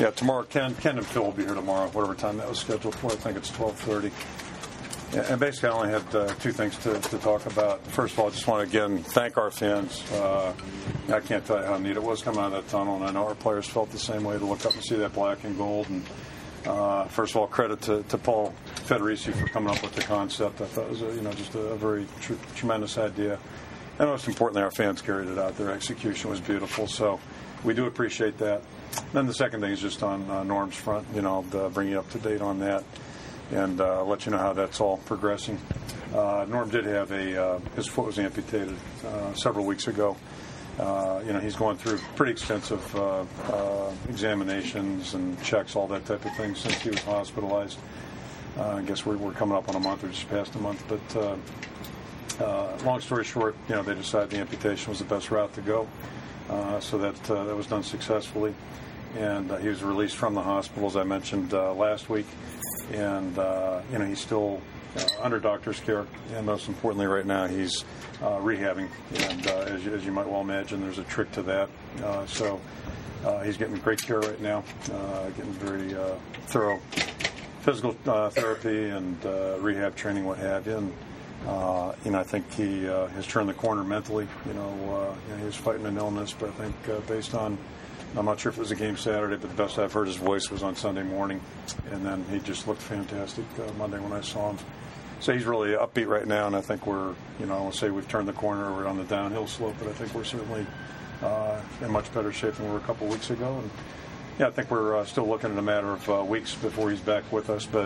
Yeah, tomorrow, Ken and Phil will be here tomorrow, whatever time that was scheduled for. I think it's 12:30. And basically, I only had two things to talk about. First of all, I just want to, again, thank our fans. I can't tell you how neat it was coming out of that tunnel, and I know our players felt the same way to look up and see that black and gold. And first of all, credit to Paul Federici for coming up with the concept. I thought it was just a very tremendous idea. And most importantly, our fans carried it out. Their execution was beautiful, so we do appreciate that. Then the second thing is just on Norm's front. I'll bring you up to date on that and let you know how that's all progressing. Norm did have his foot was amputated several weeks ago. He's going through pretty extensive examinations and checks, all that type of thing, since he was hospitalized. I guess we're coming up on a month, or just past a month. But long story short, they decided the amputation was the best route to go. So that was done successfully. And he was released from the hospital, as I mentioned last week. And, he's still under doctor's care. And most importantly, right now, he's rehabbing. And as you might well imagine, there's a trick to that. So he's getting great care right now, getting very thorough physical therapy and rehab training, what have you. And, I think he has turned the corner mentally. He was fighting an illness, but I think based on, I'm not sure if it was a game Saturday, but the best I've heard his voice was on Sunday morning. And then he just looked fantastic Monday when I saw him. So he's really upbeat right now, and I think we're, I won't say we've turned the corner, we're on the downhill slope, but I think we're certainly in much better shape than we were a couple of weeks ago. And yeah, I think we're still looking at a matter of weeks before he's back with us, but,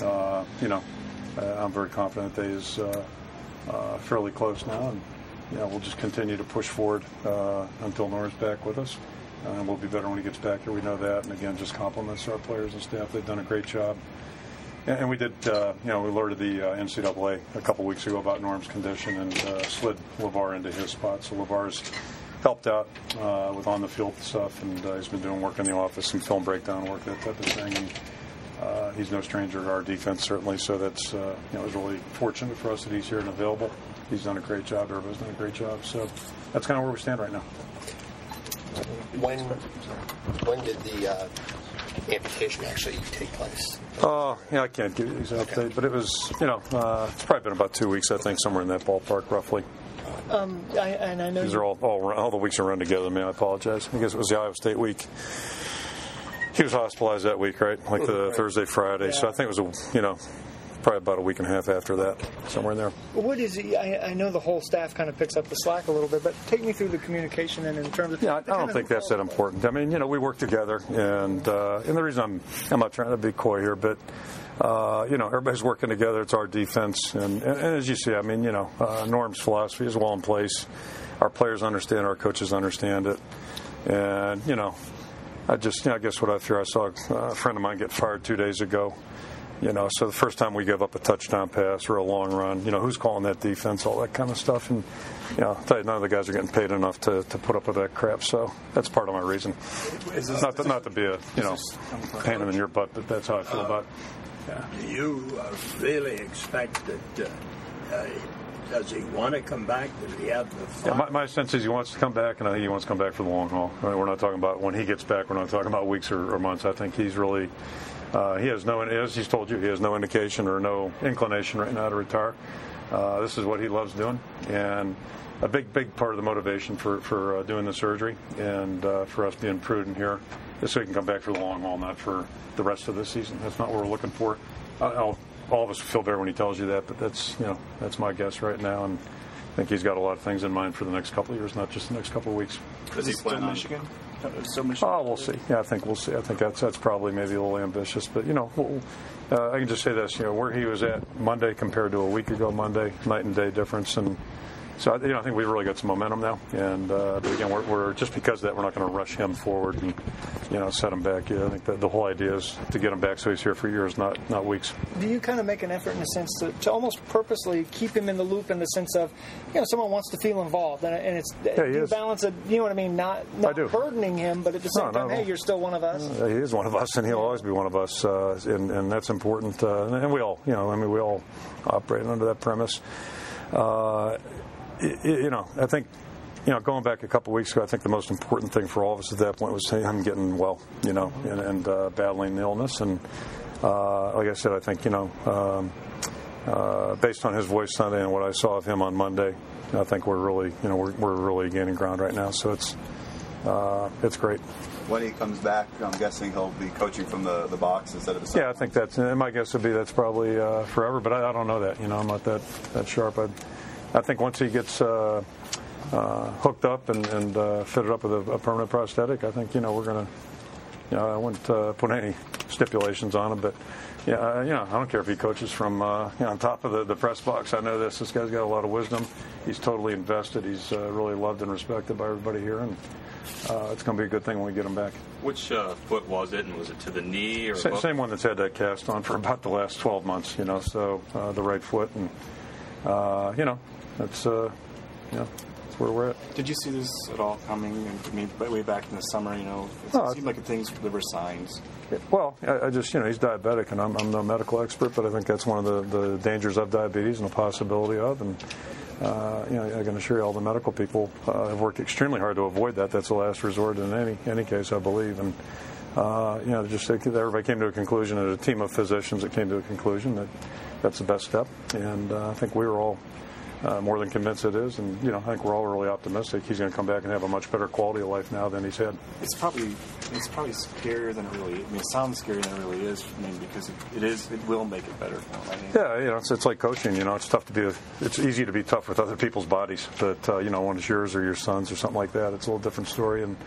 I'm very confident that he's fairly close now, and we'll just continue to push forward until Norm's back with us. And we'll be better when he gets back here. We know that. And again, just compliments to our players and staff. They've done a great job. And we did, we alerted the NCAA a couple weeks ago about Norm's condition and slid LeVar into his spot. So LeVar's helped out with on-the-field stuff, and he's been doing work in the office, some film breakdown work, that type of thing. And he's no stranger to our defense, certainly. So that's, it was really fortunate for us that he's here and available. He's done a great job. Everybody's done a great job. So that's kind of where we stand right now. When did the amputation actually take place? I can't give you the exact date, but it was, it's probably been about 2 weeks, I think, somewhere in that ballpark, roughly. I know these are all the weeks are run together. I apologize. I guess it was the Iowa State week. He was hospitalized that week, right? Like the Thursday, Friday. Yeah. So I think it was probably about a week and a half after that, somewhere in there. What is it? I know the whole staff kind of picks up the slack a little bit, but take me through the communication and in terms of... Yeah, I don't think that's that important. We work together, and the reason I'm not trying to be coy here, but, everybody's working together. It's our defense. And as you see, Norm's philosophy is well in place. Our players understand, our coaches understand it. And, I guess what I fear, I saw a friend of mine get fired 2 days ago. So the first time we give up a touchdown pass or a long run, who's calling that defense, all that kind of stuff. And, I'll tell you, none of the guys are getting paid enough to put up with that crap. So that's part of my reason. Not to be a, pain in your butt, but that's how I feel about it. Yeah. Do you really expect that, does he want to come back? Does he have the fun? Yeah, my sense is he wants to come back, and I think he wants to come back for the long haul. We're not talking about when he gets back. We're not talking about weeks or months. I think he's really... he has no, as he's told you, he has no indication or no inclination right now to retire. This is what he loves doing, and a big part of the motivation for doing the surgery and for us being prudent here is so he can come back for the long haul, not for the rest of this season. That's not what we're looking for. All of us feel better when he tells you that, but that's my guess right now, and I think he's got a lot of things in mind for the next couple of years, not just the next couple of weeks. Does he plan on Michigan? We'll see. Yeah, I think we'll see. I think that's probably maybe a little ambitious, but I can just say this: where he was at Monday compared to a week ago Monday, night and day difference, and so I think we've really got some momentum now. And but again, we're just because of that, we're not going to rush him forward and set him back. I think that the whole idea is to get him back so he's here for years, not weeks. Do you kind of make an effort in a sense to almost purposely keep him in the loop in the sense of someone wants to feel involved and it's you balance it, not burdening him, but at the same time, hey, you're still one of us. He is one of us, and he'll always be one of us, and that's important. And we all, we all operate under that premise. I think going back a couple weeks ago, I think the most important thing for all of us at that point was him getting well, and battling the illness. And like I said, I think, based on his voice Sunday and what I saw of him on Monday, I think we're really, we're really gaining ground right now. So it's great. When he comes back, I'm guessing he'll be coaching from the box instead of the sidelines. Yeah, I think my guess would be that's probably forever, but I don't know that. I'm not that sharp. I think once he gets hooked up and fitted up with a permanent prosthetic, I think, we're going to, I wouldn't put any stipulations on him, but yeah, I don't care if he coaches from on top of the press box. I know this guy's got a lot of wisdom. He's totally invested. He's really loved and respected by everybody here, and it's going to be a good thing when we get him back. Which foot was it, and was it to the knee? Or same one that's had that cast on for about the last 12 months, so the right foot, and that's where we're at. Did you see this at all coming? I mean, way back in the summer, it seemed like there were signs. Well, I just, he's diabetic, and I'm no medical expert, but I think that's one of the dangers of diabetes and the possibility of, and I can assure you all the medical people have worked extremely hard to avoid that. That's the last resort in any case, I believe, and just everybody came to a conclusion, and a team of physicians that came to a conclusion that that's the best step, and I think we were all more than convinced it is, and I think we're all really optimistic he's going to come back and have a much better quality of life now than he's had. It's probably scarier than it really is. I mean, it sounds scarier than it really is. I mean, because it will make it better for him, I think. Yeah, it's like coaching. It's tough to it's easy to be tough with other people's bodies, but when it's yours or your son's or something like that, it's a little different story. And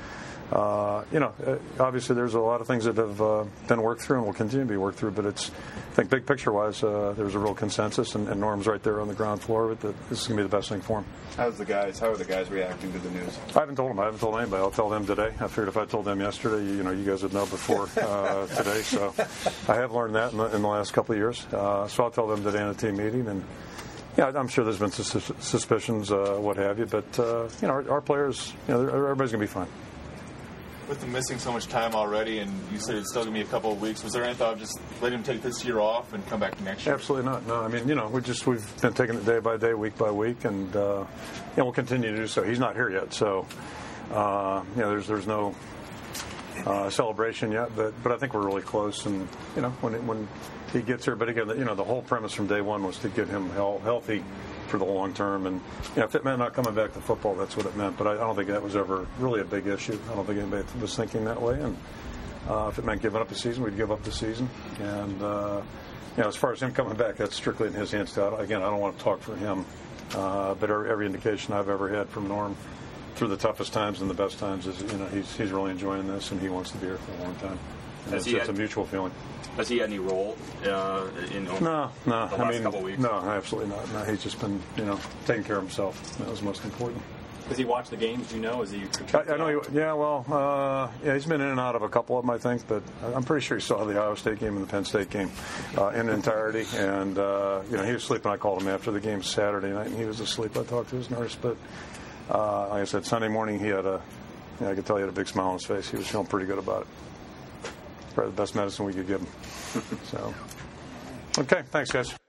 obviously there's a lot of things that have been worked through and will continue to be worked through, but I think big picture-wise, there's a real consensus, and Norm's right there on the ground floor of it, that this is going to be the best thing for him. How are the guys reacting to the news? I haven't told them. I haven't told anybody. I'll tell them today. I figured if I told them yesterday, you guys would know before today. So I have learned that in the last couple of years. So I'll tell them today in a team meeting, and I'm sure there's been suspicions, what have you, but our players, everybody's going to be fine. With him missing so much time already, and you said it's still going to be a couple of weeks, was there any thought of just letting him take this year off and come back next year? Absolutely not. No, I mean, we've been taking it day by day, week by week, and we'll continue to do so. He's not here yet, so there's no celebration yet, but I think we're really close, and when he gets here. But again, the whole premise from day one was to get him healthy for the long term, and if it meant not coming back to football, that's what it meant. But I don't think that was ever really a big issue. I don't think anybody was thinking that way. And if it meant giving up the season, we'd give up the season. And as far as him coming back, that's strictly in his hands. Again, I don't want to talk for him, but every indication I've ever had from Norm through the toughest times and the best times is he's really enjoying this, and he wants to be here for a long time. And it's a mutual feeling. Has he had any role in No. the last couple of weeks? No, absolutely not. No, he's just been, taking care of himself. That was most important. Does he watch the games? Do you know? Is he? I know. He's been in and out of a couple of them, I think, but I'm pretty sure he saw the Iowa State game and the Penn State game in entirety. And he was sleeping. I called him after the game Saturday night, and he was asleep. I talked to his nurse, but like I said, Sunday morning he had I could tell he had a big smile on his face. He was feeling pretty good about it. Probably the best medicine we could give him. So, okay, thanks, guys.